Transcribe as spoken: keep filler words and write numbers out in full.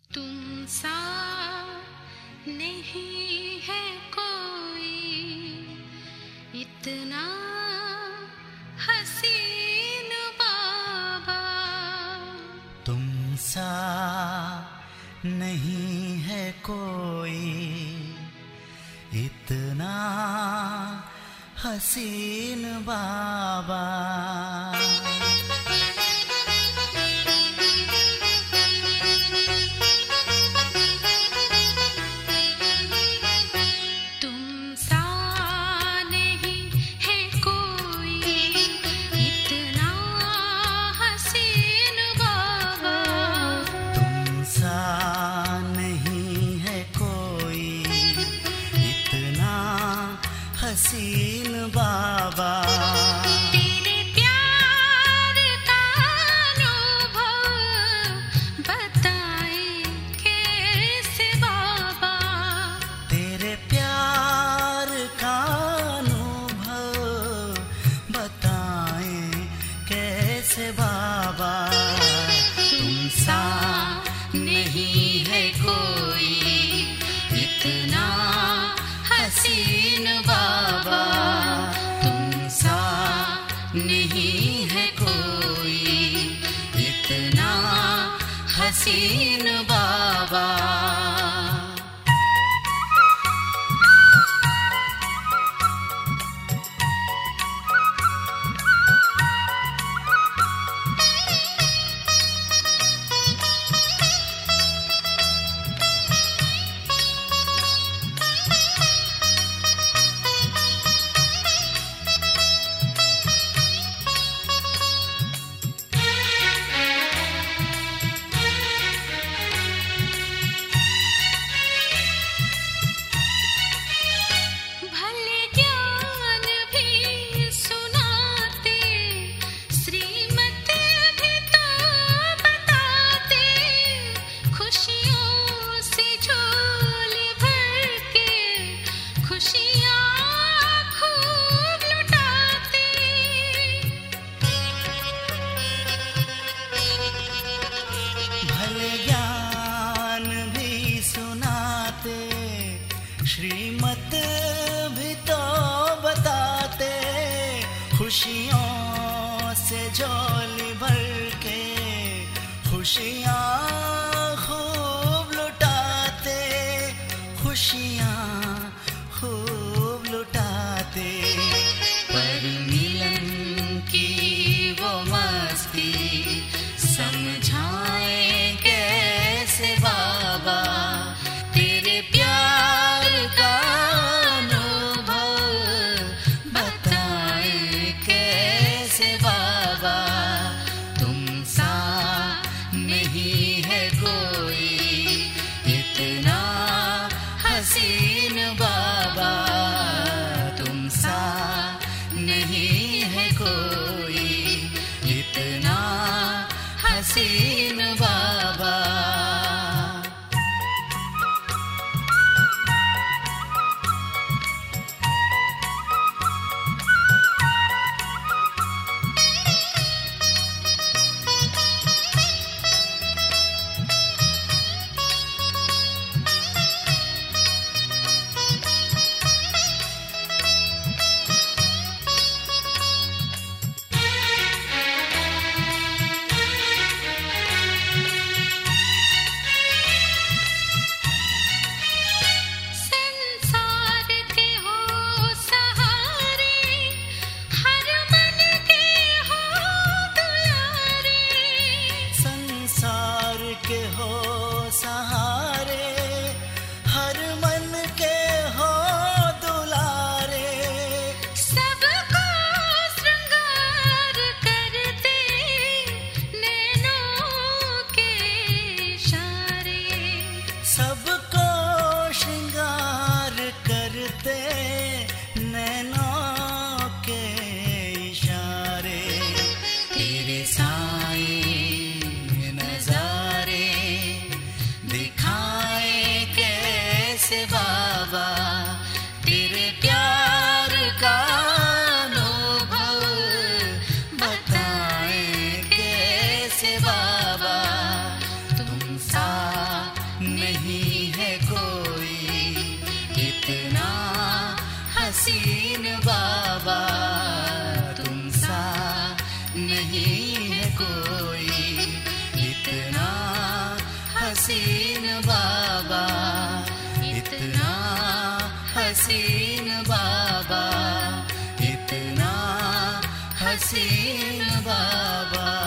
तुम सा नहीं है कोई इतना हसीन बाबा। तुम सा नहीं है कोई इतना हसीन बाबा। हसीन बाबा तेरे प्यार का अनुभव बताए कैसे बाबा। तेरे प्यार का अनुभव बताए कैसे बाबा। तुम सा नहीं है कोई इतना हसीन बाबा। तुम सा नहीं है कोई इतना हसीन बाबा। श्रीमत भी तो बताते खुशियों से झोली भर के। खुशियाँ खूब लुटाते खुशियाँ खूब लुटाते। पर मिलन की वो मस्ती समझाए कैसे बाबा। तेरे प्यार का अनुभव बताए कैसे बाबा। तुम सा नहीं है कोई इतना हसीन बाबा। तुम सा नहीं है कोई इतना हसीन बाबा। हसीन बाबा, तुम सा नहीं है कोई, इतना हसीन बाबा, इतना हसीन बाबा, इतना हसीन बाबा।